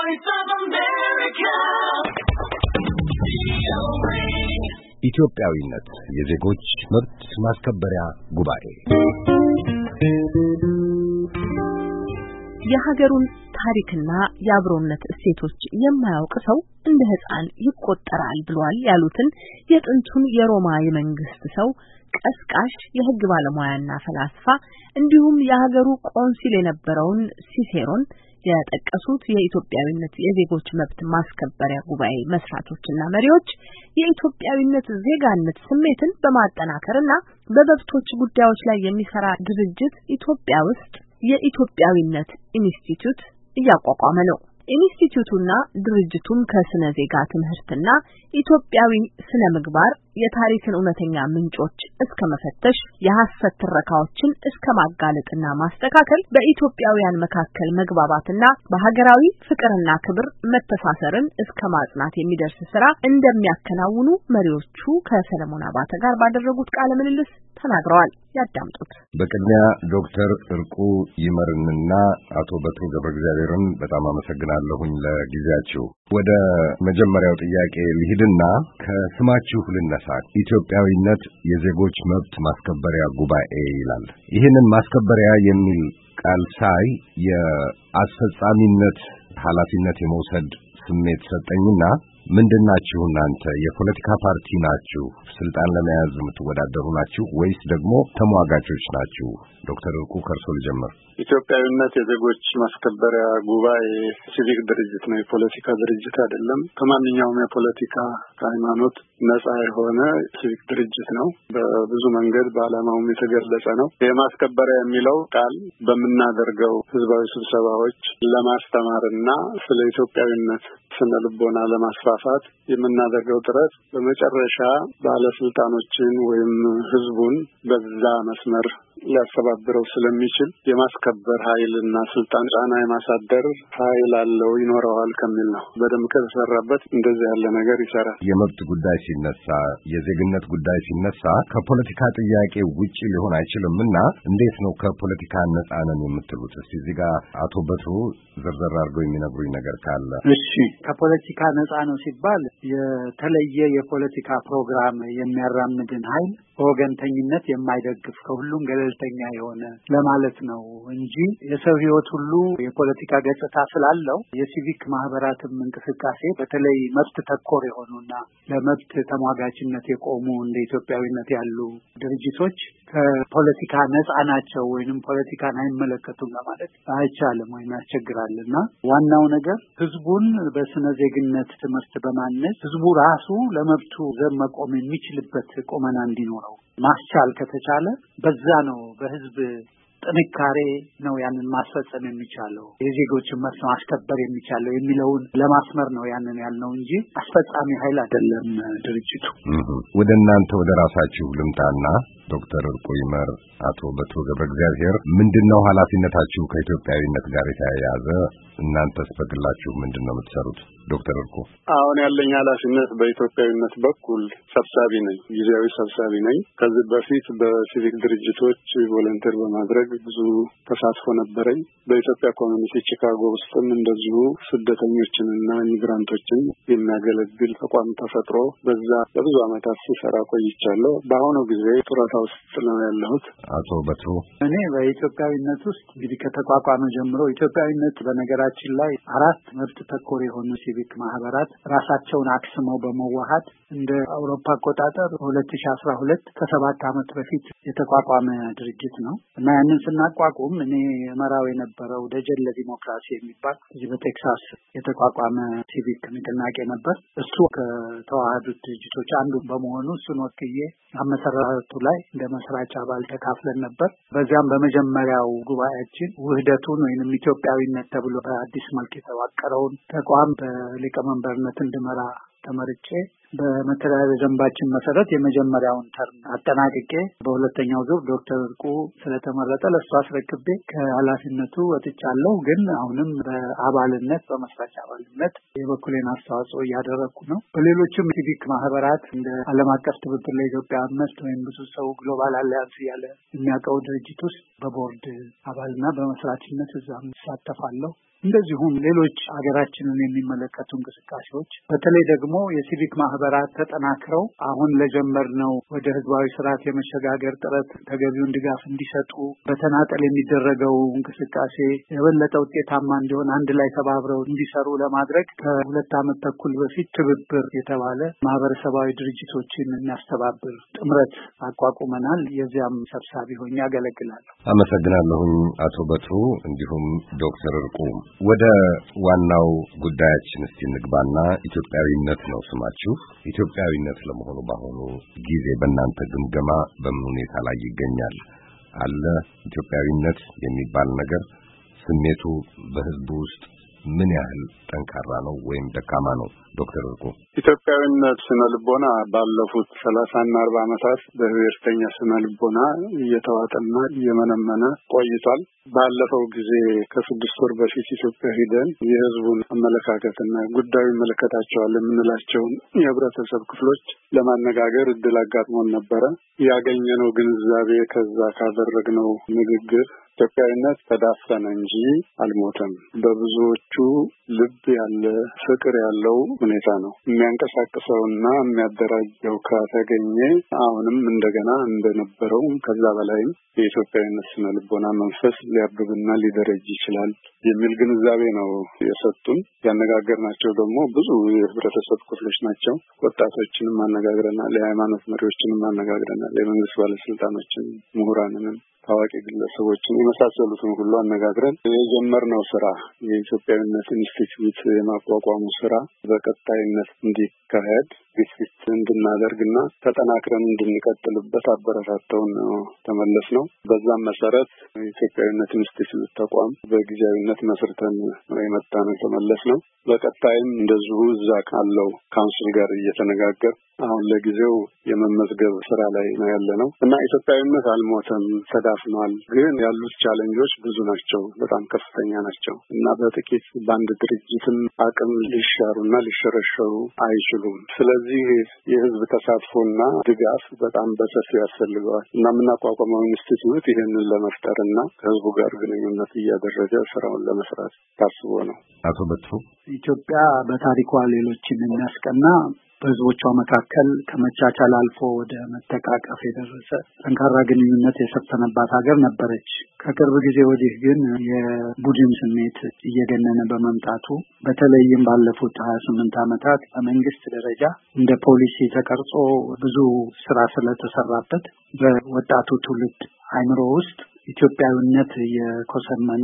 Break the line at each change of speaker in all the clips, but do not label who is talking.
Voice of America.
ኢትዮጵያዊነት የዜጎች መብት ማስከበሪያ ጉባኤ
የሀገሩን ታሪክና የአብሮነት እሴቶች የማያውቅ ሰው እንደ ሕፃን ይቆጠራል ብሏል ያሉትን የጥንቱን የሮማ የመንግስት ሰው ቀስቃሽ የሕግ ባለሙያና ፈላስፋ እንዲሁም የሀገሩ ቆንሲል የነበረውን ሲሴሮን የጠቀሱት የኢትዮጵያዊነት የዜጎች መብት ማስከበሪያ ጉባኤ መስራቾችና መሪዎች የኢትዮጵያዊነት ዜጋነት ስሜትን በማጠናከርና በመብቶች ጉዳዮች ላይ የሚሰራ ድርጅት ኢትዮጵያ ውስጥ የኢትዮጵያዊነት ኢንስቲትዩት እያቋቋመ ነው። ኢንስቲትዩቱና ድርጅቱም ከስነ ዜጋ ትምህርትና ኢትዮጵያዊ ስነ ምግባር የታሪክን እውነተኛ ምንጮች እስከ መፈተሽ የሐሰት ትረካዎችን እስከ ማጋለጥና ማስተካከል በኢትዮጵያውያን መካከል መግባባትና በሀገራዊ ፍቅርና ክብር መተሳሰርን እስከ ማጽናት የሚደርስ ስራ እንደሚያከናውኑ መሪዎቹ ከሰለሞን አባተ ጋር ባደረጉት ቃለ ምልልስ ተናግረዋል። ያዳምጡት።
በቅድሚያ ዶክተር እርቁ ይመርንና አቶ በትሩ ገብረእግዚአብሔርን በጣም አመሰግናለሁኝ ለጊዜያችሁ። ወደ መጀመሪያው ጥያቄ ልሂድና ከስማችሁ ልነሳ። ኢትዮጵያዊነት የዜጎች መብት ማስከበሪያ ጉባኤ ይላል። ይህንን ማስከበሪያ የሚል ቃል ሳይ የአስፈጻሚነት ኃላፊነት የመውሰድ ስሜት ሰጠኝና ምንድናችሁ እናንተ? የፖለቲካ ፓርቲ ናችሁ? ስልጣን ለመያዝ የምትወዳደሩ ናችሁ ወይስ ደግሞ ተሟጋቾች ናችሁ? ዶክተር እርቁ ከርሶ ልጀምር።
ኢትዮጵያዊነት የዜጎች ማስከበሪያ ጉባኤ ሲቪክ ድርጅት ነው፣ የፖለቲካ ድርጅት አይደለም። ከማንኛውም የፖለቲካ ከሃይማኖት ነጻ የሆነ ሲቪክ ድርጅት ነው። በብዙ መንገድ በዓላማውም የተገለጸ ነው። የማስከበሪያ የሚለው ቃል በምናደርገው ህዝባዊ ስብሰባዎች ለማስተማርና ስለ ኢትዮጵያዊነት ስነ ልቦና ለማስፋፋት የምናደርገው ጥረት በመጨረሻ ባለስልጣኖችን ወይም ህዝቡን በዛ መስመር ሊያስተባብረው ስለሚችል የማስከበር ኃይልና ስልጣን ጫና የማሳደር ኃይል አለው ይኖረዋል ከሚል ነው። በደንብ ከተሰራበት እንደዚህ ያለ ነገር ይሰራል።
የመብት ጉዳይ ሲነሳ፣ የዜግነት ጉዳይ ሲነሳ ከፖለቲካ ጥያቄ ውጪ ሊሆን አይችልምና እንዴት ነው ከፖለቲካ ነፃ ነን የምትሉት? እስቲ እዚህ ጋር አቶ በትሩ ዝርዝር አድርገው የሚነግሩኝ ነገር ካለ።
እሺ፣ ከፖለቲካ ነፃ ነው ሲባል የተለየ የፖለቲካ ፕሮግራም የሚያራምድን ኃይል በወገንተኝነት የማይደግፍ ከሁሉም ገለልተኛ የሆነ ለማለት ነው እንጂ የሰው ሕይወት ሁሉ የፖለቲካ ገጽታ ስላለው የሲቪክ ማህበራትም እንቅስቃሴ በተለይ መብት ተኮር የሆኑና ለመብት ተሟጋችነት የቆሙ እንደ ኢትዮጵያዊነት ያሉ ድርጅቶች ከፖለቲካ ነፃ ናቸው ወይንም ፖለቲካን አይመለከቱም ለማለት አይቻልም ወይም ያስቸግራልና ዋናው ነገር ህዝቡን በስነ ዜግነት ትምህርት በማነጽ ህዝቡ ራሱ ለመብቱ ዘብ መቆም የሚችልበት ቁመና እንዲኖረው ማስቻል ከተቻለ በዛ ነው በህዝብ ጥንካሬ ነው ያንን ማስፈጸም የሚቻለው የዜጎችን መብት ማስከበር የሚቻለው የሚለውን ለማስመር ነው ያንን ያልነው እንጂ አስፈጻሚ ኃይል አይደለም ድርጅቱ።
ወደ እናንተ ወደ ራሳችሁ ልምጣና ዶክተር እርቁ ይመር፣ አቶ በትሩ ገብረእግዚአብሔር ምንድነው ኃላፊነታችሁ ከኢትዮጵያዊነት ጋር የተያያዘ? እናንተስ በግላችሁ ምንድነው የምትሰሩት? ዶክተር እርቁ።
አሁን ያለኝ ኃላፊነት በኢትዮጵያዊነት በኩል ሰብሳቢ ነኝ፣ ጊዜያዊ ሰብሳቢ ነኝ። ከዚህ በፊት በሲቪክ ድርጅቶች ቮለንተር በማድረግ ብዙ ተሳትፎ ነበረኝ። በኢትዮጵያ ኮሚኒቲ ቺካጎ ውስጥም እንደዚሁ ስደተኞችንና ኢሚግራንቶችን የሚያገለግል ተቋም ተፈጥሮ በዛ ለብዙ ዓመታት ሲሰራ ቆይቻለሁ። በአሁኑ ጊዜ ጡረታ ውስጥ ነው ያለሁት።
አቶ በትሩ።
እኔ በኢትዮጵያዊነት ውስጥ እንግዲህ ከተቋቋመ ጀምሮ ኢትዮጵያዊነት በነገራችን ላይ 4 መብት ተኮር የሆኑ ሲቪክ ማህበራት ራሳቸውን አክስመው በመዋሃድ እንደ አውሮፓ አቆጣጠር 2012 ከ7 ዓመት በፊት የተቋቋመ ድርጅት ነው እና ያንን ስናቋቁም እኔ መራው የነበረው ደጀን ለዲሞክራሲ የሚባል እዚህ በቴክሳስ የተቋቋመ ሲቪክ ንቅናቄ ነበር። እሱ ከተዋሃዱት ድርጅቶች አንዱ በመሆኑ እሱን ወክዬ አመሰራረቱ ላይ እንደ መስራች አባል ተካፍለን ነበር። በዚያም በመጀመሪያው ጉባኤያችን ውህደቱን ወይንም ኢትዮጵያዊነት ተብሎ በአዲስ መልክ የተዋቀረውን ተቋም በሊቀመንበርነት እንድመራ ተመርጬ በመተዳደሪያ ደንባችን መሰረት የመጀመሪያውን ተርም አጠናቅቄ በሁለተኛው ዙር ዶክተር እርቁ ስለተመረጠ ለሱ አስረክቤ ከኃላፊነቱ ወጥቻለሁ። ግን አሁንም በአባልነት በመስራች አባልነት የበኩሌን አስተዋጽኦ እያደረኩ ነው። በሌሎችም ሲቪክ ማህበራት እንደ ዓለም አቀፍ ትብብር ለኢትዮጵያ መብት ወይም ብዙ ሰው ግሎባል አሊያንስ ያለ የሚያውቀው ድርጅት ውስጥ በቦርድ አባልና በመስራችነት እዛም እሳተፋለሁ። እንደዚሁም ሌሎች ሀገራችንን የሚመለከቱ እንቅስቃሴዎች በተለይ ደግሞ የሲቪክ ማህበራት ተጠናክረው አሁን ለጀመርነው ወደ ህዝባዊ ስርዓት የመሸጋገር ጥረት ተገቢውን ድጋፍ እንዲሰጡ በተናጠል የሚደረገው እንቅስቃሴ የበለጠ ውጤታማ እንዲሆን አንድ ላይ ተባብረው እንዲሰሩ ለማድረግ ከ2 ዓመት ተኩል በፊት ትብብር የተባለ ማህበረሰባዊ ድርጅቶችን የሚያስተባብር ጥምረት አቋቁመናል። የዚያም ሰብሳቢ ሆኜ ያገለግላለሁ።
አመሰግናለሁኝ አቶ በትሩ እንዲሁም ዶክተር እርቁ። ወደ ዋናው ጉዳያችን እስቲ እንግባና ኢትዮጵያዊነት ነው ስማችሁ። ኢትዮጵያዊነት ለመሆኑ በአሁኑ ጊዜ በእናንተ ግምገማ በምን ሁኔታ ላይ ይገኛል? አለ ኢትዮጵያዊነት የሚባል ነገር? ስሜቱ በህዝቡ ውስጥ ምን ያህል ጠንካራ ነው ወይም ደካማ ነው? ዶክተር እርቁ።
ኢትዮጵያዊነት ስነ ልቦና ባለፉት 30 እና 40 ዓመታት በብሔርተኛ ስነ ልቦና እየተዋጠና እየመነመነ ቆይቷል። ባለፈው ጊዜ ከ6 ወር በፊት ኢትዮጵያ ሄደን የህዝቡን አመለካከትና ጉዳዩ ይመለከታቸዋል የምንላቸውን የህብረተሰብ ክፍሎች ለማነጋገር እድል አጋጥሞን ነበረ። ያገኘነው ግንዛቤ ከዛ ካደረግነው ንግግር ኢትዮጵያዊነት ተዳፈነ እንጂ አልሞተም። በብዙዎቹ ልብ ያለ ፍቅር ያለው ሁኔታ ነው። የሚያንቀሳቅሰውና የሚያደራጀው ከተገኘ አሁንም እንደገና እንደነበረው ከዛ በላይም የኢትዮጵያዊነት ስነ ልቦና መንፈስ ሊያብብና ሊደረጅ ይችላል የሚል ግንዛቤ ነው የሰጡን። ያነጋገርናቸው ደግሞ ብዙ የህብረተሰብ ክፍሎች ናቸው። ወጣቶችንም አነጋግረናል፣ የሃይማኖት መሪዎችንም አነጋግረናል፣ የመንግስት ባለስልጣኖችን፣ ምሁራንንም ታዋቂ ግለሰቦችን የመሳሰሉትን ሁሉ አነጋግረን የጀመርነው ስራ የኢትዮጵያዊነት ኢንስቲትዩት የማቋቋሙ ስራ በቀጣይነት እንዲካሄድ ግፊት እንድናደርግና ተጠናክረን እንድንቀጥልበት አበረታተውን ተመለስ ነው። በዛም መሰረት የኢትዮጵያዊነት ኢንስቲትዩት ተቋም በጊዜያዊነት መስርተን የመጣነው ተመለስ ነው። በቀጣይም እንደዚሁ እዛ ካለው ካውንስል ጋር እየተነጋገር አሁን ለጊዜው የመመዝገብ ስራ ላይ ነው ያለነው እና ኢትዮጵያዊነት አልሞተም፣ ተዳፍኗል። ግን ያሉት ቻሌንጆች ብዙ ናቸው፣ በጣም ከፍተኛ ናቸው እና በጥቂት በአንድ ድርጅትም አቅም ሊሻሩና ሊሸረሸሩ አይችሉም። ስለዚህ የህዝብ ተሳትፎና ድጋፍ በጣም በሰፊው ያስፈልገዋል እና የምናቋቋመው ኢንስቲትዩት ይህንን ለመፍጠርና ከህዝቡ ጋር ግንኙነት እያደረገ ስራውን ለመስራት ታስቦ ነው።
አቶ በትሩ፣
ኢትዮጵያ በታሪኳ ሌሎችን የሚያስቀና በህዝቦቿ መካከል ከመቻቻል አልፎ ወደ መተቃቀፍ የደረሰ ጠንካራ ግንኙነት የሰፈነባት ሀገር ነበረች። ከቅርብ ጊዜ ወዲህ ግን የቡድን ስሜት እየገነነ በመምጣቱ በተለይም ባለፉት 28 ዓመታት በመንግስት ደረጃ እንደ ፖሊሲ ተቀርጾ ብዙ ስራ ስለተሰራበት በወጣቱ ትውልድ አይምሮ ውስጥ ኢትዮጵያዊነት የኮሰመነ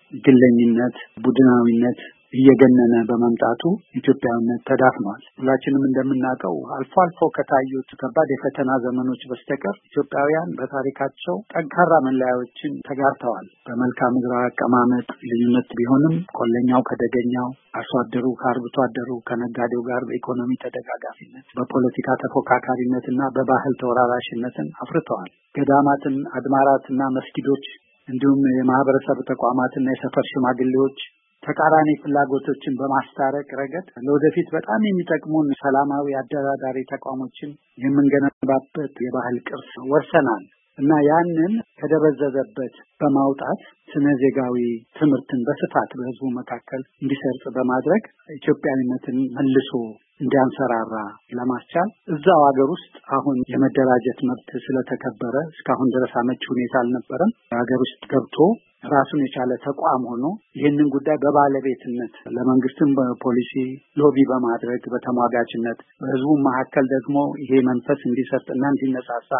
ግለኝነት፣ ቡድናዊነት እየገነነ በመምጣቱ ኢትዮጵያዊነት ተዳፍኗል። ሁላችንም እንደምናውቀው አልፎ አልፎ ከታዩት ከባድ የፈተና ዘመኖች በስተቀር ኢትዮጵያውያን በታሪካቸው ጠንካራ መለያዎችን ተጋርተዋል። በመልክዓ ምድራዊ አቀማመጥ ልዩነት ቢሆንም ቆለኛው ከደገኛው፣ አርሶ አደሩ ከአርብቶ አደሩ፣ ከነጋዴው ጋር በኢኮኖሚ ተደጋጋፊነት፣ በፖለቲካ ተፎካካሪነትና በባህል ተወራራሽነትን አፍርተዋል። ገዳማትን፣ አድባራትና መስጊዶች እንዲሁም የማህበረሰብ ተቋማትና የሰፈር ሽማግሌዎች ተቃራኒ ፍላጎቶችን በማስታረቅ ረገድ ለወደፊት በጣም የሚጠቅሙን ሰላማዊ አደራዳሪ ተቋሞችን የምንገነባበት የባህል ቅርስ ወርሰናል እና ያንን ከደበዘዘበት በማውጣት ስነ ዜጋዊ ትምህርትን በስፋት በህዝቡ መካከል እንዲሰርጽ በማድረግ ኢትዮጵያዊነትን መልሶ እንዲያንሰራራ ለማስቻል እዛው ሀገር ውስጥ አሁን የመደራጀት መብት ስለተከበረ እስካሁን ድረስ አመቺ ሁኔታ አልነበረም። ሀገር ውስጥ ገብቶ ራሱን የቻለ ተቋም ሆኖ ይህንን ጉዳይ በባለቤትነት ለመንግስትም በፖሊሲ ሎቢ በማድረግ በተሟጋችነት በህዝቡ መካከል ደግሞ ይሄ መንፈስ እንዲሰርጥና እንዲነሳሳ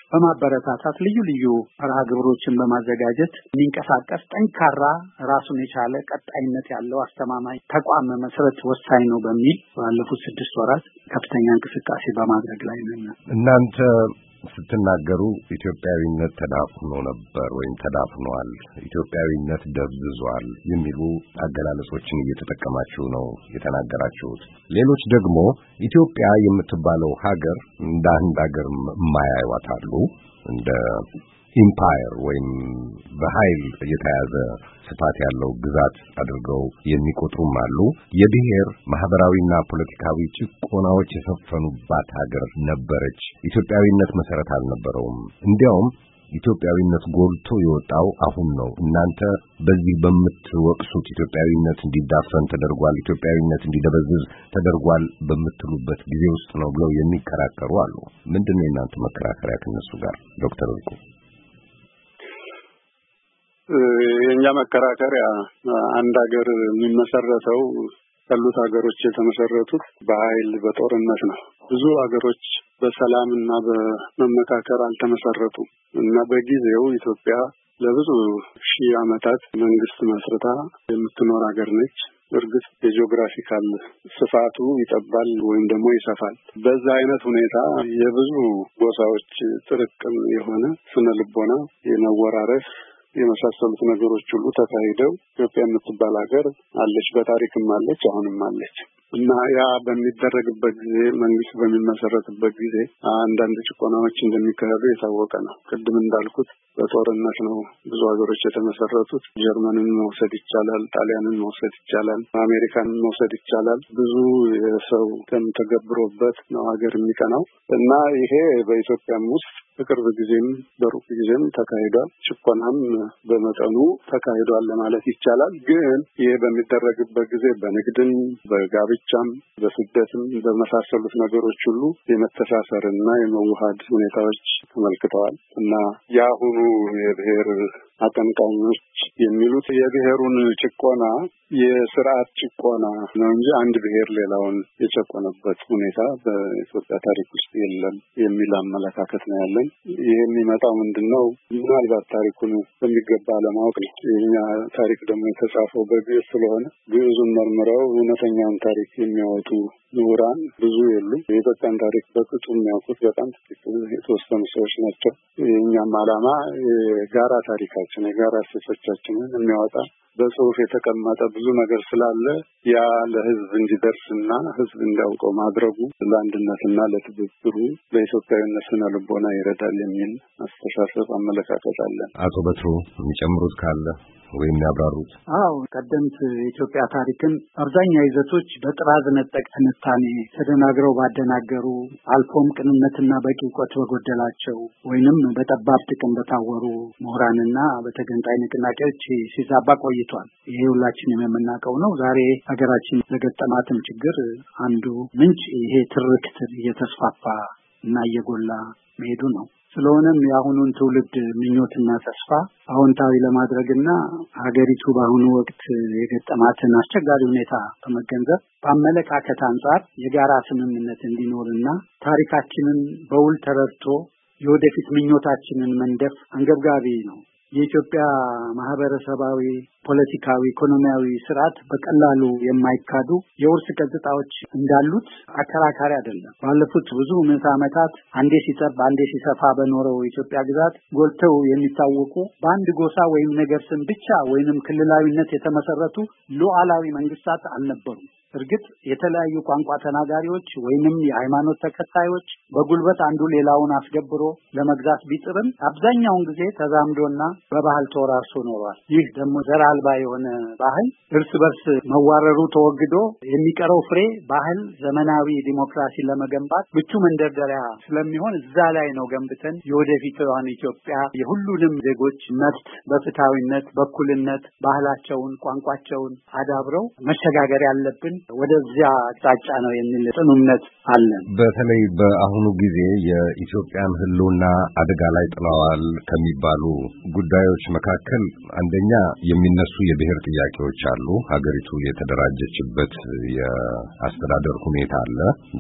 በማበረታታት ልዩ ልዩ መርሃ ግብሮችን በማዘጋጀት የሚንቀሳቀስ ጠንካራ ራሱን የቻለ ቀጣይነት ያለው አስተማማኝ ተቋም መመስረት ወሳኝ ነው በሚል ባለፉት 6 ወራት ከፍተኛ እንቅስቃሴ በማድረግ ላይ ነን።
እናንተ ስትናገሩ ኢትዮጵያዊነት ተዳፍኖ ነበር ወይም ተዳፍኗል፣ ኢትዮጵያዊነት ደብዝዟል የሚሉ አገላለጾችን እየተጠቀማችሁ ነው የተናገራችሁት። ሌሎች ደግሞ ኢትዮጵያ የምትባለው ሀገር እንደ አንድ ሀገር የማያዩዋት አሉ። እንደ ኢምፓየር ወይም በኃይል የተያዘ ስፋት ያለው ግዛት አድርገው የሚቆጥሩም አሉ። የብሔር ማህበራዊና ፖለቲካዊ ጭቆናዎች የሰፈኑባት ሀገር ነበረች። ኢትዮጵያዊነት መሰረት አልነበረውም። እንዲያውም ኢትዮጵያዊነት ጎልቶ የወጣው አሁን ነው። እናንተ በዚህ በምትወቅሱት ኢትዮጵያዊነት እንዲዳፈን ተደርጓል፣ ኢትዮጵያዊነት እንዲደበዝዝ ተደርጓል በምትሉበት ጊዜ ውስጥ ነው ብለው የሚከራከሩ አሉ። ምንድነው የእናንተ መከራከሪያ ከነሱ ጋር ዶክተር እርቁ?
የኛ መከራከሪያ አንድ ሀገር የሚመሰረተው ካሉት ሀገሮች የተመሰረቱት በኃይል በጦርነት ነው። ብዙ ሀገሮች በሰላምና በመመካከር አልተመሰረቱም እና በጊዜው ኢትዮጵያ ለብዙ ሺህ ዓመታት መንግስት መስርታ የምትኖር ሀገር ነች። እርግጥ የጂኦግራፊካል ስፋቱ ይጠባል ወይም ደግሞ ይሰፋል። በዛ አይነት ሁኔታ የብዙ ጎሳዎች ጥርቅም የሆነ ስነ ልቦና የመወራረስ የመሳሰሉት ነገሮች ሁሉ ተካሂደው ኢትዮጵያ የምትባል ሀገር አለች። በታሪክም አለች፣ አሁንም አለች እና ያ በሚደረግበት ጊዜ መንግስት በሚመሰረትበት ጊዜ አንዳንድ ጭቆናዎች እንደሚካሄዱ የታወቀ ነው። ቅድም እንዳልኩት በጦርነት ነው ብዙ ሀገሮች የተመሰረቱት። ጀርመንን መውሰድ ይቻላል፣ ጣሊያንን መውሰድ ይቻላል፣ አሜሪካንን መውሰድ ይቻላል። ብዙ የሰው ደም ተገብሮበት ነው ሀገር የሚቀናው እና ይሄ በኢትዮጵያም ውስጥ በቅርብ ጊዜም በሩቅ ጊዜም ተካሂዷል። ጭቆናም በመጠኑ ተካሂዷል ለማለት ይቻላል። ግን ይሄ በሚደረግበት ጊዜ በንግድም በጋብቻም በስደትም በመሳሰሉት ነገሮች ሁሉ የመተሳሰርና የመዋሃድ ሁኔታዎች ተመልክተዋል እና የአሁኑ የብሔር አቀንቃኞች የሚሉት የብሔሩን ጭቆና የስርዓት ጭቆና ነው እንጂ አንድ ብሔር ሌላውን የጨቆነበት ሁኔታ በኢትዮጵያ ታሪክ ውስጥ የለም የሚል አመለካከት ነው ያለን። ይህ የሚመጣው ምንድነው? ምናልባት ታሪኩን በሚገባ ለማወቅ ነው። የኛ ታሪክ ደግሞ የተጻፈው በግዕዝ ስለሆነ ግዕዙን መርምረው እውነተኛውን ታሪክ የሚያወጡ ምሁራን ብዙ የሉም። የኢትዮጵያን ታሪክ በቅጡ የሚያውቁት በጣም ጥቂት የተወሰኑ ሰዎች ናቸው። የእኛም ዓላማ የጋራ ታሪካችን የጋራ እሴቶቻችንን የሚያወጣ በጽሁፍ የተቀመጠ ብዙ ነገር ስላለ ያ ለህዝብ እንዲደርስና ህዝብ እንዲያውቀው ማድረጉ ለአንድነትና ለትብብሩ ለኢትዮጵያዊነት ስነ ልቦና ይረዳል የሚል አስተሳሰብ አመለካከት አለን።
አቶ በትሩ የሚጨምሩት ካለ ወይም ያብራሩት?
አዎ፣ ቀደምት የኢትዮጵያ ታሪክን አብዛኛው ይዘቶች በጥራዝ ነጠቅ ትንታኔ ተደናግረው ባደናገሩ አልፎም ቅንነትና በቂ እውቀት በጎደላቸው ወይንም በጠባብ ጥቅም በታወሩ ምሁራንና በተገንጣይ ንቅናቄዎች ሲዛባ ቆይቷል። ይሄ ሁላችንም የምናውቀው ነው። ዛሬ ሀገራችን ለገጠማትም ችግር አንዱ ምንጭ ይሄ ትርክት እየተስፋፋ እና እየጎላ መሄዱ ነው። ስለሆነም የአሁኑን ትውልድ ምኞትና ተስፋ አዎንታዊ ለማድረግና ሀገሪቱ በአሁኑ ወቅት የገጠማትን አስቸጋሪ ሁኔታ በመገንዘብ በአመለካከት አንጻር የጋራ ስምምነት እንዲኖርና ታሪካችንን በውል ተረድቶ የወደፊት ምኞታችንን መንደፍ አንገብጋቢ ነው። የኢትዮጵያ ማህበረሰባዊ፣ ፖለቲካዊ፣ ኢኮኖሚያዊ ስርዓት በቀላሉ የማይካዱ የውርስ ገጽታዎች እንዳሉት አከራካሪ አይደለም። ባለፉት ብዙ ምዕተ ዓመታት አንዴ ሲጠብ አንዴ ሲሰፋ በኖረው የኢትዮጵያ ግዛት ጎልተው የሚታወቁ በአንድ ጎሳ ወይም ነገር ስም ብቻ ወይንም ክልላዊነት የተመሰረቱ ሉዓላዊ መንግስታት አልነበሩም። እርግጥ የተለያዩ ቋንቋ ተናጋሪዎች ወይንም የሃይማኖት ተከታዮች በጉልበት አንዱ ሌላውን አስገብሮ ለመግዛት ቢጥርም አብዛኛውን ጊዜ ተዛምዶና በባህል ተወራርሶ ኖሯል። ይህ ደግሞ ዘር አልባ የሆነ ባህል እርስ በርስ መዋረሩ ተወግዶ የሚቀረው ፍሬ ባህል ዘመናዊ ዲሞክራሲ ለመገንባት ምቹ መንደርደሪያ ስለሚሆን እዛ ላይ ነው ገንብተን የወደፊቷን ኢትዮጵያ የሁሉንም ዜጎች መብት በፍትሃዊነት በእኩልነት ባህላቸውን ቋንቋቸውን አዳብረው መሸጋገር ያለብን ወደዚያ አቅጣጫ ነው የሚል ጽኑ እምነት አለን።
በተለይ በአሁኑ ጊዜ የኢትዮጵያን ሕልውና አደጋ ላይ ጥለዋል ከሚባሉ ጉዳዮች መካከል አንደኛ የሚነሱ የብሔር ጥያቄዎች አሉ። ሀገሪቱ የተደራጀችበት የአስተዳደር ሁኔታ አለ።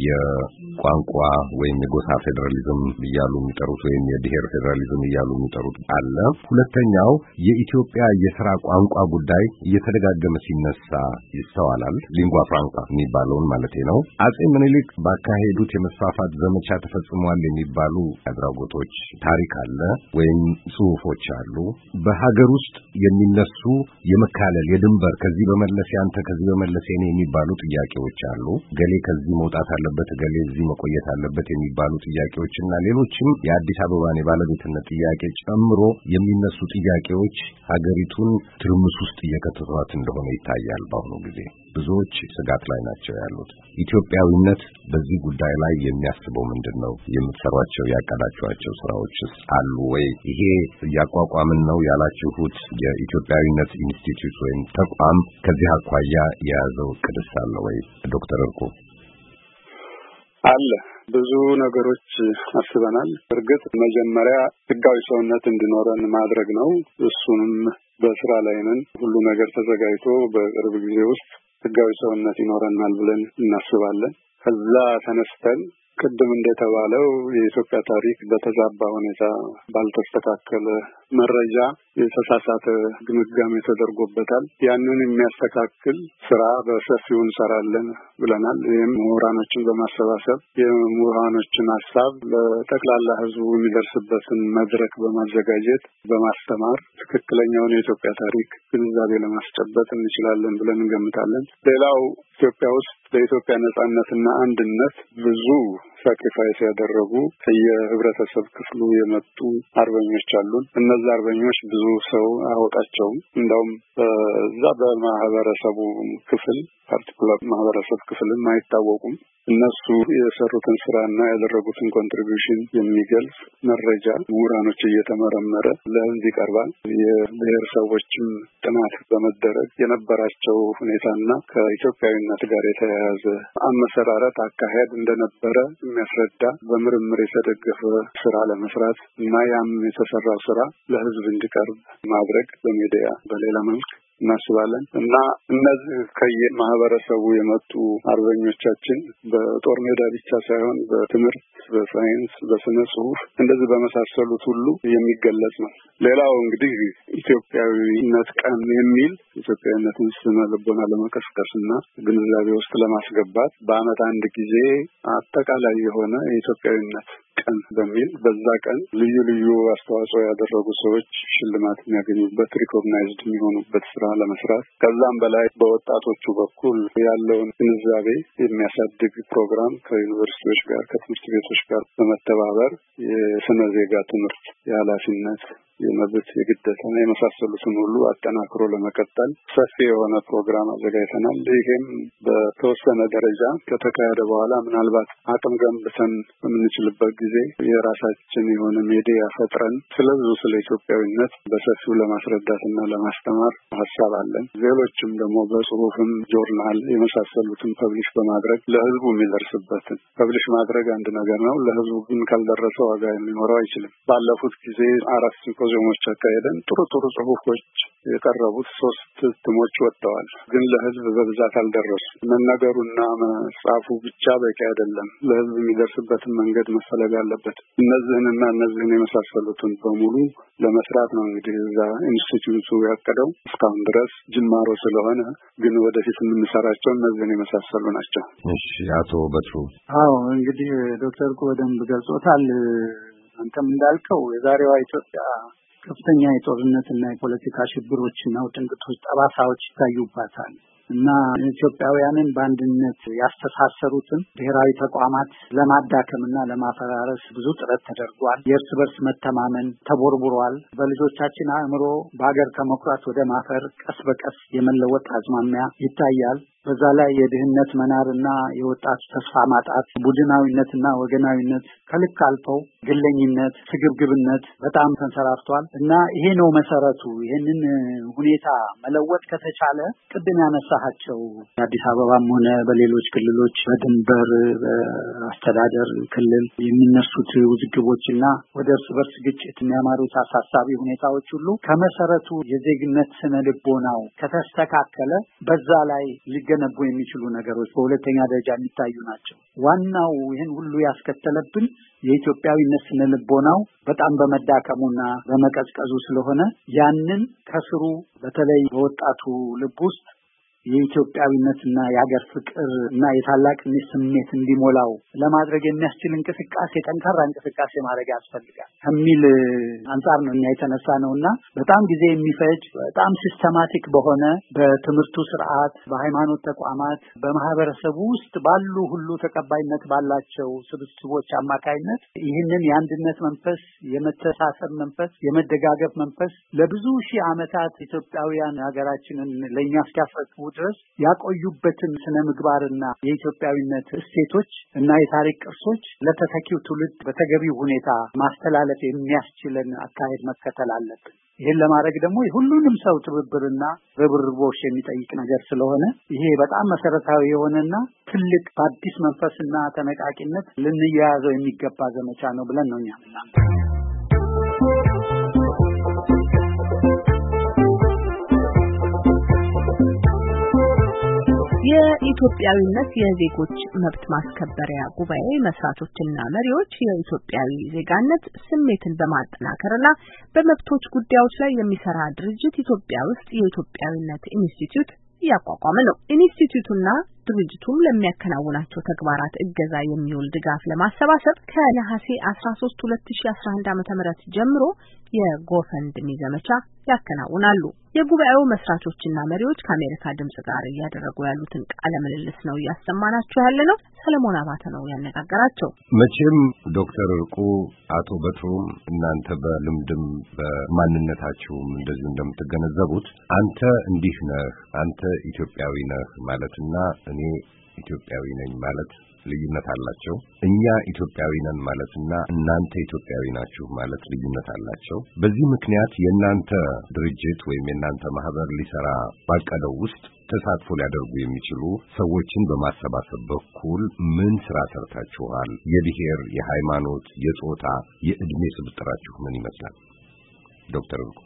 የቋንቋ ወይም የጎሳ ፌዴራሊዝም እያሉ የሚጠሩት ወይም የብሔር ፌዴራሊዝም እያሉ የሚጠሩት አለ። ሁለተኛው የኢትዮጵያ የሥራ ቋንቋ ጉዳይ እየተደጋገመ ሲነሳ ይስተዋላል። ሊንጓ ፍራንካ የሚባለውን ማለት ነው። አጼ ምኒልክ ባካሄዱት የመስፋፋት ዘመቻ ተፈጽሟል የሚባሉ አድራጎቶች ታሪክ አለ ወይም ጽሑፎች አሉ። በሀገር ውስጥ የሚነሱ የመካለል የድንበር ከዚህ በመለስ ያንተ ከዚህ በመለስ የኔ የሚባሉ ጥያቄዎች አሉ። ገሌ ከዚህ መውጣት አለበት፣ ገሌ እዚህ መቆየት አለበት የሚባሉ ጥያቄዎችና ሌሎችም የአዲስ አበባን የባለቤትነት ጥያቄ ጨምሮ የሚነሱ ጥያቄዎች ሀገሪቱን ትርምስ ውስጥ እየከተቷት እንደሆነ ይታያል። በአሁኑ ጊዜ ብዙዎች ስጋት ላይ ናቸው ያሉት። ኢትዮጵያዊነት በዚህ ጉዳይ ላይ የሚያስበው ምንድነው? የምትሰሯቸው ያቀዳችኋቸው ስራዎችስ አሉ ወይ? ይሄ ያቋቋምን ነው ያላችሁት የኢትዮጵያዊነት ኢንስቲትዩት ወይም ተቋም ከዚህ አኳያ የያዘው ቅድስ አለ ወይ? ዶክተር እርቁ
አለ። ብዙ ነገሮች አስበናል። እርግጥ መጀመሪያ ህጋዊ ሰውነት እንዲኖረን ማድረግ ነው። እሱንም በስራ ላይ ነን። ሁሉ ነገር ተዘጋጅቶ በቅርብ ጊዜ ውስጥ ህጋዊ ሰውነት ይኖረናል ብለን እናስባለን። ከዛ ተነስተን ቅድም እንደተባለው የኢትዮጵያ ታሪክ በተዛባ ሁኔታ ባልተስተካከለ መረጃ የተሳሳተ ግምጋሜ ተደርጎበታል። ያንን የሚያስተካክል ስራ በሰፊው እንሰራለን ብለናል። ይህም ምሁራኖችን በማሰባሰብ የምሁራኖችን ሀሳብ ለጠቅላላ ህዝቡ የሚደርስበትን መድረክ በማዘጋጀት በማስተማር ትክክለኛውን የኢትዮጵያ ታሪክ ግንዛቤ ለማስጨበጥ እንችላለን ብለን እንገምታለን። ሌላው ኢትዮጵያ ውስጥ ለኢትዮጵያ ነጻነትና አንድነት ብዙ ሳክሪፋይስ ያደረጉ ከየህብረተሰብ ክፍሉ የመጡ አርበኞች አሉን። እነዚህ አርበኞች ብዙ ሰው አያውቃቸውም። እንደውም እዛ በማህበረሰቡ ክፍል ፓርቲኩላር ማህበረሰብ ክፍልም አይታወቁም። እነሱ የሰሩትን ስራና ያደረጉትን ኮንትሪቢዩሽን የሚገልጽ መረጃ ምሁራኖች እየተመረመረ ለህዝብ ይቀርባል። የብሔረሰቦችም ጥናት በመደረግ የነበራቸው ሁኔታና ከኢትዮጵያዊነት ጋር የተያያዘ አመሰራረት አካሄድ እንደነበረ የሚያስረዳ በምርምር የተደገፈ ስራ ለመስራት እና ያም የተሰራው ስራ ለህዝብ እንዲቀርብ ማድረግ በሚዲያ በሌላ መልክ እናስባለን እና እነዚህ ከየማህበረሰቡ የመጡ አርበኞቻችን በጦር ሜዳ ብቻ ሳይሆን በትምህርት፣ በሳይንስ፣ በስነ ጽሁፍ እንደዚህ በመሳሰሉት ሁሉ የሚገለጽ ነው። ሌላው እንግዲህ ኢትዮጵያዊነት ቀን የሚል ኢትዮጵያዊነትን ስነ ልቦና ለመቀስቀስና ግንዛቤ ውስጥ ለማስገባት በአመት አንድ ጊዜ አጠቃላይ የሆነ የኢትዮጵያዊነት ቀን በሚል በዛ ቀን ልዩ ልዩ አስተዋጽኦ ያደረጉ ሰዎች ሽልማት የሚያገኙበት ሪኮግናይዝድ የሚሆኑበት ስራ ለመስራት ከዛም በላይ በወጣቶቹ በኩል ያለውን ግንዛቤ የሚያሳድግ ፕሮግራም ከዩኒቨርሲቲዎች ጋር ከትምህርት ቤቶች ጋር በመተባበር የስነ ዜጋ ትምህርት የኃላፊነት የመብት የግዴታ የመሳሰሉትን ሁሉ አጠናክሮ ለመቀጠል ሰፊ የሆነ ፕሮግራም አዘጋጅተናል። ይሄም በተወሰነ ደረጃ ከተካሄደ በኋላ ምናልባት አቅም ገንብተን በምንችልበት ጊዜ የራሳችን የሆነ ሚዲያ ፈጥረን ስለ ኢትዮጵያዊነት በሰፊው ለማስረዳትና ለማስተማር ሀሳብ አለን። ሌሎችም ደግሞ በጽሁፍም ጆርናል የመሳሰሉትን ፐብሊሽ በማድረግ ለህዝቡ የሚደርስበትን ፐብሊሽ ማድረግ አንድ ነገር ነው። ለህዝቡ ግን ካልደረሰ ዋጋ የሚኖረው አይችልም። ባለፉት ጊዜ 4 ሲምፖዚየሞች አካሄደን ጥሩ ጽሁፎች የቀረቡት 3 እትሞች ወጥተዋል። ግን ለህዝብ በብዛት አልደረሱ። መነገሩና መጻፉ ብቻ በቂ አይደለም። ለህዝብ የሚደርስበትን መንገድ መፈለግ አለበት። እነዚህን የመሳሰሉትን በሙሉ ለመስራት ነው እንግዲህ እዛ ኢንስቲትዩቱ ያቀደው። እስካሁን ድረስ ጅማሮ ስለሆነ ግን ወደፊት የምንሰራቸው እነዚህን የመሳሰሉ ናቸው።
እሺ፣ አቶ በትሩ።
አዎ እንግዲህ ዶክተር በደንብ ገልጾታል። አንተም እንዳልከው የዛሬዋ ኢትዮጵያ ከፍተኛ የጦርነትና የፖለቲካ ሽብሮችና ውጥንቅጦች ጠባሳዎች ይታዩባታል እና ኢትዮጵያውያንን በአንድነት ያስተሳሰሩትን ብሔራዊ ተቋማት ለማዳከምና ለማፈራረስ ብዙ ጥረት ተደርጓል። የእርስ በርስ መተማመን ተቦርቡሯል። በልጆቻችን አእምሮ በሀገር ከመኩራት ወደ ማፈር ቀስ በቀስ የመለወጥ አዝማሚያ ይታያል። በዛ ላይ የድህነት መናርና የወጣቱ ተስፋ ማጣት፣ ቡድናዊነትና ወገናዊነት ከልክ አልፈው ግለኝነት፣ ስግብግብነት በጣም ተንሰራፍቷል እና ይሄ ነው መሰረቱ። ይሄንን ሁኔታ መለወጥ ከተቻለ ቅድም ያነሳቸው አዲስ አበባም ሆነ በሌሎች ክልሎች በድንበር በአስተዳደር ክልል የሚነሱት ውዝግቦችና ወደ እርስ በርስ ግጭት የሚያማሩት አሳሳቢ ሁኔታዎች ሁሉ ከመሰረቱ የዜግነት ስነ ልቦናው ከተስተካከለ በዛ ላይ ሊገነቡ የሚችሉ ነገሮች በሁለተኛ ደረጃ የሚታዩ ናቸው። ዋናው ይህን ሁሉ ያስከተለብን የኢትዮጵያዊነት ስነ ልቦናው በጣም በመዳከሙና በመቀዝቀዙ ስለሆነ ያንን ከስሩ በተለይ በወጣቱ ልብ ውስጥ የኢትዮጵያዊነትና የሀገር ፍቅር እና የታላቅነት ስሜት እንዲሞላው ለማድረግ የሚያስችል እንቅስቃሴ ጠንካራ እንቅስቃሴ ማድረግ ያስፈልጋል ከሚል አንጻር ነው እኛ የተነሳ ነውና በጣም ጊዜ የሚፈጅ በጣም ሲስተማቲክ በሆነ በትምህርቱ ስርዓት በሃይማኖት ተቋማት በማህበረሰቡ ውስጥ ባሉ ሁሉ ተቀባይነት ባላቸው ስብስቦች አማካይነት ይህንን የአንድነት መንፈስ የመተሳሰብ መንፈስ የመደጋገፍ መንፈስ ለብዙ ሺህ ዓመታት ኢትዮጵያውያን ሀገራችንን ለኛ እስኪያስረክቡ ድረስ ያቆዩበትን ስነ ምግባርና የኢትዮጵያዊነት እሴቶች እና የታሪክ ቅርሶች ለተተኪው ትውልድ በተገቢው ሁኔታ ማስተላለፍ የሚያስችለን አካሄድ መከተል አለብን። ይሄን ለማድረግ ደግሞ ሁሉንም ሰው ትብብርና ርብርቦሽ የሚጠይቅ ነገር ስለሆነ ይሄ በጣም መሰረታዊ የሆነና ትልቅ በአዲስ መንፈስና ተነቃቂነት ልንያያዘው የሚገባ ዘመቻ ነው ብለን ነው እኛ የምናምነው።
የኢትዮጵያዊነት የዜጎች መብት ማስከበሪያ ጉባኤ መስራቾችና መሪዎች የኢትዮጵያዊ ዜጋነት ስሜትን በማጠናከርና በመብቶች ጉዳዮች ላይ የሚሰራ ድርጅት ኢትዮጵያ ውስጥ የኢትዮጵያዊነት ኢንስቲትዩት ያቋቋመ ነው። ኢንስቲትዩቱና ድርጅቱም ለሚያከናውናቸው ተግባራት እገዛ የሚውል ድጋፍ ለማሰባሰብ ከነሐሴ 13 2011 ዓ.ም ጀምሮ የጎፈንድሚ ዘመቻ ያከናውናሉ። የጉባኤው መስራቾችና መሪዎች ከአሜሪካ ድምጽ ጋር እያደረጉ ያሉትን ቃለ ምልልስ ነው እያሰማናችሁ ያለነው። ሰለሞን አባተ ነው ያነጋገራቸው።
መቼም ዶክተር እርቁ አቶ በትሩም እናንተ በልምድም በማንነታችሁም እንደዚህ እንደምትገነዘቡት አንተ እንዲህ ነህ አንተ ኢትዮጵያዊ ነህ ማለትና እኔ ኢትዮጵያዊ ነኝ ማለት ልዩነት አላቸው። እኛ ኢትዮጵያዊ ነን ማለትና እናንተ ኢትዮጵያዊ ናችሁ ማለት ልዩነት አላቸው። በዚህ ምክንያት የእናንተ ድርጅት ወይም የእናንተ ማህበር ሊሰራ ባቀደው ውስጥ ተሳትፎ ሊያደርጉ የሚችሉ ሰዎችን በማሰባሰብ በኩል ምን ስራ ሰርታችኋል? የብሔር፣ የሃይማኖት፣ የጾታ፣ የእድሜ ስብጥራችሁ ምን ይመስላል? ዶክተር እርቁ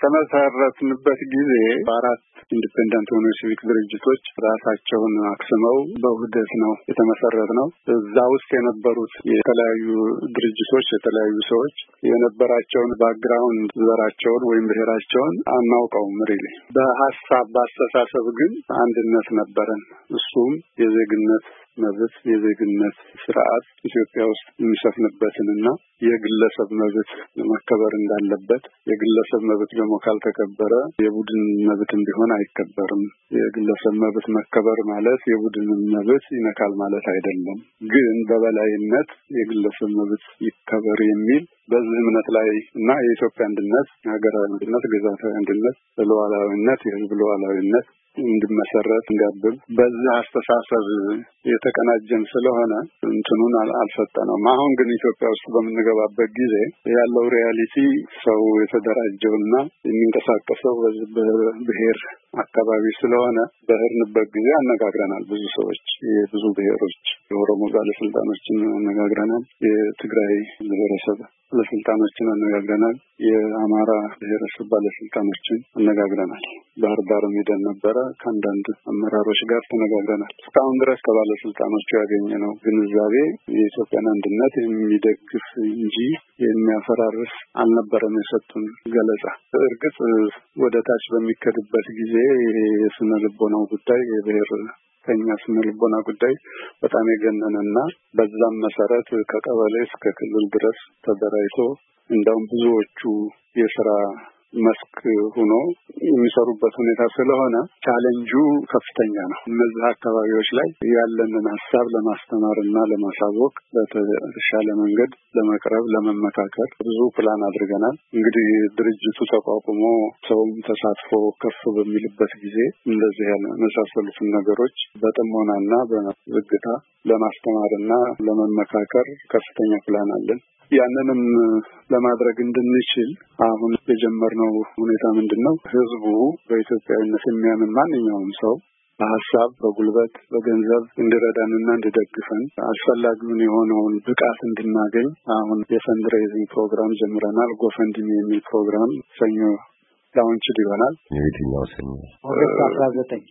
በተመሰረትንበት ጊዜ በአራት ኢንዲፔንደንት ሆኑ ሲቪክ ድርጅቶች ራሳቸውን አክስመው በውህደት ነው የተመሰረትነው። እዛ ውስጥ የነበሩት የተለያዩ ድርጅቶች የተለያዩ ሰዎች የነበራቸውን ባክግራውንድ ዘራቸውን ወይም ብሔራቸውን አናውቀውም። ሪሊ በሐሳብ በአስተሳሰብ ግን አንድነት ነበረን። እሱም የዜግነት መብት የዜግነት ስርዓት ኢትዮጵያ ውስጥ የሚሰፍንበትንና የግለሰብ መብት መከበር እንዳለበት የግለሰብ መብት ደግሞ ካልተከበረ የቡድን መብትም ቢሆን አይከበርም። የግለሰብ መብት መከበር ማለት የቡድን መብት ይነካል ማለት አይደለም። ግን በበላይነት የግለሰብ መብት ይከበር የሚል በዚህ እምነት ላይ እና የኢትዮጵያ አንድነት የሀገራዊ አንድነት ግዛታዊ አንድነት ሉዓላዊነት የህዝብ ሉዓላዊነት እንዲመሰረት እንዲያብብ በዚህ አስተሳሰብ የተቀናጀን ስለሆነ እንትኑን አልፈጠነውም። አሁን ግን ኢትዮጵያ ውስጥ በምንገባበት ጊዜ ያለው ሪያሊቲ ሰው የተደራጀውና የሚንቀሳቀሰው በብሔር አካባቢ ስለሆነ በህርንበት ጊዜ አነጋግረናል። ብዙ ሰዎች የብዙ ብሔሮች የኦሮሞ ባለስልጣኖችን አነጋግረናል። የትግራይ ብሔረሰብ ባለስልጣኖችን አነጋግረናል። የአማራ ብሔረሰብ ባለስልጣኖችን አነጋግረናል። ባህር ዳርም ሄደን ነበረ። ከአንዳንድ አመራሮች ጋር ተነጋግረናል። እስካሁን ድረስ ከባለስልጣኖቹ ያገኘነው ግንዛቤ የኢትዮጵያን አንድነት የሚደግፍ እንጂ የሚያፈራርስ አልነበረም የሰጡን ገለጻ። እርግጥ ወደ ታች በሚከድበት ጊዜ የስነ ልቦናው ጉዳይ የብሔር ከኛ ስነ ልቦና ጉዳይ በጣም የገነነና በዛም መሰረት ከቀበሌ እስከ ክልል ድረስ ተደራጅቶ እንደውም ብዙዎቹ የሥራ መስክ ሆኖ የሚሰሩበት ሁኔታ ስለሆነ ቻሌንጁ ከፍተኛ ነው። እነዚህ አካባቢዎች ላይ ያለንን ሐሳብ ለማስተማርና ለማሳወቅ በተሻለ መንገድ ለመቅረብ ለመመካከር ብዙ ፕላን አድርገናል። እንግዲህ ድርጅቱ ተቋቁሞ ሰውም ተሳትፎ ከፍ በሚልበት ጊዜ እንደዚህ ያለ መሳሰሉትን ነገሮች በጥሞናና በዝግታ ለማስተማርና ለመመካከር ከፍተኛ ፕላን አለን። ያንንም ለማድረግ እንድንችል አሁን የጀመርነው ሁኔታ ምንድነው? ህዝቡ በኢትዮጵያዊነት የሚያምን ማንኛውም ሰው በሐሳብ በጉልበት በገንዘብ እንዲረዳንና እንዲደግፈን አስፈላጊውን የሆነውን ብቃት እንድናገኝ አሁን የፈንድሬዚንግ ፕሮግራም ጀምረናል። ጎፈንድሚ የሚል ፕሮግራም ሰኞ ላውንች ይሆናል።
የትኛው ሰኞ?
ኦገስት 19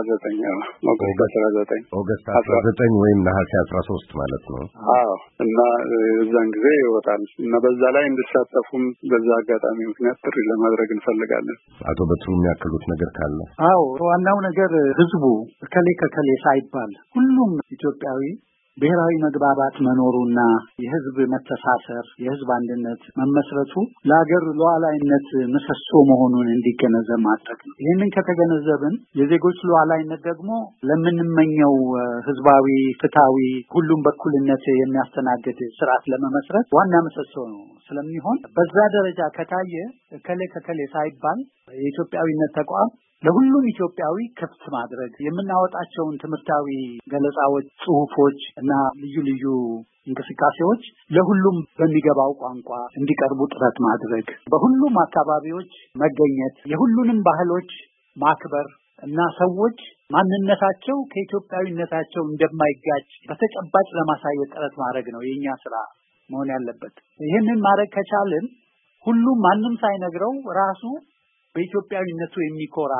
ኦገስት 19 ወይም ነሐሴ 13 ማለት ነው።
አዎ እና እዛን ጊዜ ይወጣል እና በዛ ላይ እንድሳተፉም በዛ አጋጣሚ ምክንያት ጥሪ ለማድረግ እንፈልጋለን።
አቶ በትሩ የሚያክሉት ነገር ካለ?
አዎ ዋናው ነገር ህዝቡ ከሌ ሳይባል ሁሉም ኢትዮጵያዊ ብሔራዊ መግባባት መኖሩና የህዝብ መተሳሰር የህዝብ አንድነት መመስረቱ ለሀገር ሉዓላዊነት ምሰሶ መሆኑን እንዲገነዘብ ማድረግ ነው። ይህንን ከተገነዘብን የዜጎች ሉዓላዊነት ደግሞ ለምንመኘው ህዝባዊ ፍትሃዊ ሁሉም በኩልነት የሚያስተናግድ ስርዓት ለመመስረት ዋና ምሰሶ ነው ስለሚሆን በዛ ደረጃ ከታየ ከሌ ሳይባል የኢትዮጵያዊነት ተቋም ለሁሉም ኢትዮጵያዊ ክፍት ማድረግ የምናወጣቸውን ትምህርታዊ ገለጻዎች፣ ጽሁፎች እና ልዩ እንቅስቃሴዎች ለሁሉም በሚገባው ቋንቋ እንዲቀርቡ ጥረት ማድረግ፣ በሁሉም አካባቢዎች መገኘት፣ የሁሉንም ባህሎች ማክበር እና ሰዎች ማንነታቸው ከኢትዮጵያዊነታቸው እንደማይጋጭ በተጨባጭ ለማሳየት ጥረት ማድረግ ነው የኛ ስራ መሆን ያለበት። ይህንን ማድረግ ከቻልን ሁሉም ማንም ሳይነግረው ራሱ በኢትዮጵያዊነቱ የሚኮራ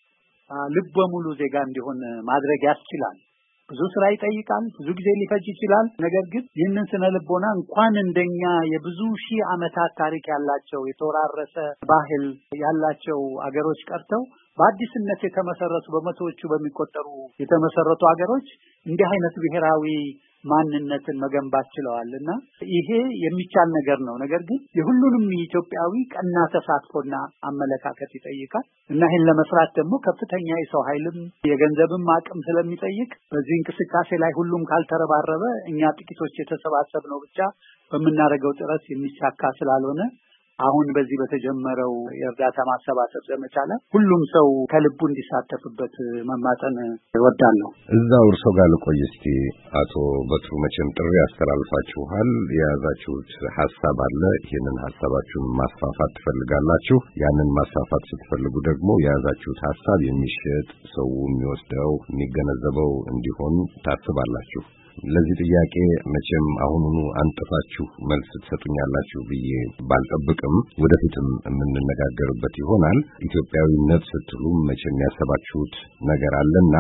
ልበ ሙሉ ዜጋ እንዲሆን ማድረግ ያስችላል። ብዙ ስራ ይጠይቃል፣ ብዙ ጊዜ ሊፈጅ ይችላል። ነገር ግን ይህንን ስነ ልቦና እንኳን እንደኛ የብዙ ሺህ ዓመታት ታሪክ ያላቸው የተወራረሰ ባህል ያላቸው አገሮች ቀርተው በአዲስነት የተመሰረቱ በመቶዎቹ በሚቆጠሩ የተመሰረቱ አገሮች እንዲህ አይነት ብሔራዊ ማንነትን መገንባት ችለዋልና ይሄ የሚቻል ነገር ነው። ነገር ግን የሁሉንም ኢትዮጵያዊ ቀና ተሳትፎና አመለካከት ይጠይቃል እና ይሄን ለመስራት ደግሞ ከፍተኛ የሰው ኃይልም የገንዘብም አቅም ስለሚጠይቅ በዚህ እንቅስቃሴ ላይ ሁሉም ካልተረባረበ እኛ ጥቂቶች የተሰባሰብነው ብቻ በምናደርገው ጥረት የሚሳካ ስላልሆነ አሁን በዚህ በተጀመረው የእርዳታ ማሰባሰብ ዘመቻ ላይ ሁሉም ሰው ከልቡ እንዲሳተፍበት መማጠን እወዳለሁ።
እዛው እርሶ ጋር ልቆይ እስቲ። አቶ በትሩ መቼም ጥሪ ያስተላልፋችኋል፣ የያዛችሁት ሐሳብ አለ። ይህንን ሐሳባችሁን ማስፋፋት ትፈልጋላችሁ። ያንን ማስፋፋት ስትፈልጉ ደግሞ የያዛችሁት ሐሳብ የሚሸጥ ሰው የሚወስደው የሚገነዘበው እንዲሆን ታስባላችሁ። ለዚህ ጥያቄ መቼም አሁኑኑ አንጥፋችሁ መልስ ትሰጡኛላችሁ ብዬ ባልጠብቅም ወደፊትም የምንነጋገርበት ይሆናል። ኢትዮጵያዊነት ስትሉ መቼም ያሰባችሁት ነገር አለና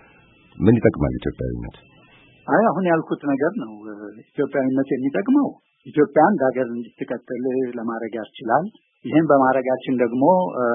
ምን ይጠቅማል ኢትዮጵያዊነት?
አሁን ያልኩት ነገር ነው። ኢትዮጵያዊነት የሚጠቅመው ኢትዮጵያ እንደ ሀገር እንድትቀጥል ለማድረግ ያስችላል። ይህን በማድረጋችን ደግሞ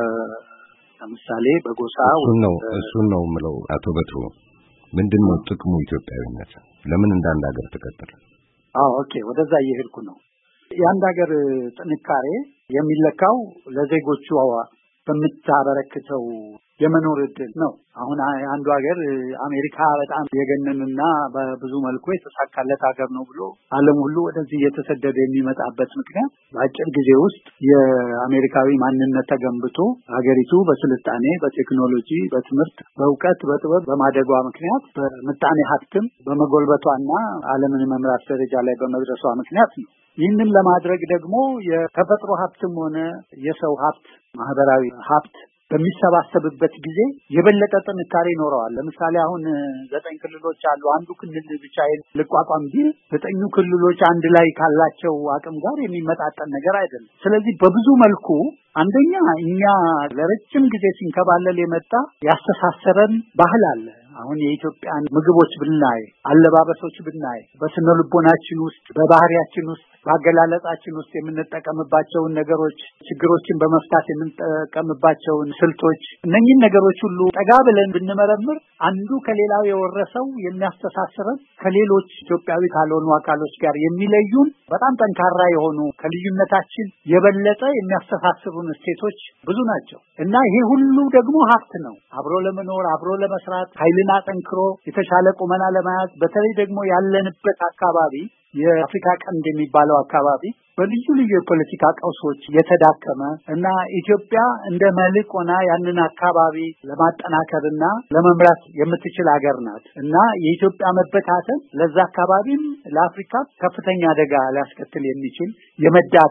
ለምሳሌ በጎሳ
እሱን ነው የምለው። አቶ በትሩ ምንድነው ጥቅሙ ኢትዮጵያዊነት? ለምን እንዳንድ ሀገር ተቀጠለ?
ኦኬ፣ ወደዛ እየሄድኩ ነው። የአንድ ሀገር ጥንካሬ የሚለካው ለዜጎቹ በምታበረክተው የመኖር እድል ነው። አሁን አንዱ ሀገር አሜሪካ በጣም የገነንና በብዙ መልኩ የተሳካለት ሀገር ነው ብሎ ዓለም ሁሉ ወደዚህ እየተሰደደ የሚመጣበት ምክንያት በአጭር ጊዜ ውስጥ የአሜሪካዊ ማንነት ተገንብቶ ሀገሪቱ በስልጣኔ፣ በቴክኖሎጂ፣ በትምህርት፣ በእውቀት፣ በጥበብ በማደጓ ምክንያት በምጣኔ ሀብትም በመጎልበቷና ዓለምን መምራት ደረጃ ላይ በመድረሷ ምክንያት ነው። ይህንን ለማድረግ ደግሞ የተፈጥሮ ሀብትም ሆነ የሰው ሀብት ማህበራዊ ሀብት በሚሰባሰብበት ጊዜ የበለጠ ጥንካሬ ይኖረዋል። ለምሳሌ አሁን 9 ክልሎች አሉ። አንዱ ክልል ብቻዬን ልቋቋም ቢል 9 ክልሎች አንድ ላይ ካላቸው አቅም ጋር የሚመጣጠን ነገር አይደለም። ስለዚህ በብዙ መልኩ አንደኛ እኛ ለረጅም ጊዜ ሲንከባለል የመጣ ያስተሳሰረን ባህል አለ። አሁን የኢትዮጵያን ምግቦች ብናይ፣ አለባበሶች ብናይ፣ በስነ ልቦናችን ውስጥ፣ በባህሪያችን ውስጥ፣ በአገላለጻችን ውስጥ የምንጠቀምባቸውን ነገሮች፣ ችግሮችን በመፍታት የምንጠቀምባቸውን ስልቶች፣ እነኚህን ነገሮች ሁሉ ጠጋ ብለን ብንመረምር አንዱ ከሌላው የወረሰው የሚያስተሳስረን ከሌሎች ኢትዮጵያዊ ካልሆኑ አካሎች ጋር የሚለዩን በጣም ጠንካራ የሆኑ ከልዩነታችን የበለጠ የሚያስተሳስሩን እሴቶች ብዙ ናቸው እና ይሄ ሁሉ ደግሞ ሀብት ነው። አብሮ ለመኖር አብሮ ለመስራት ኃይልን አጠንክሮ የተሻለ ቁመና ለመያዝ በተለይ ደግሞ ያለንበት አካባቢ የአፍሪካ ቀንድ የሚባለው አካባቢ በልዩ ልዩ የፖለቲካ ቀውሶች የተዳከመ እና ኢትዮጵያ እንደ መልክ ሆና ያንን አካባቢ ለማጠናከርና ለመምራት የምትችል ሀገር ናት እና የኢትዮጵያ መበታተን ለዛ አካባቢም ለአፍሪካ ከፍተኛ አደጋ ሊያስከትል የሚችል የመዳከም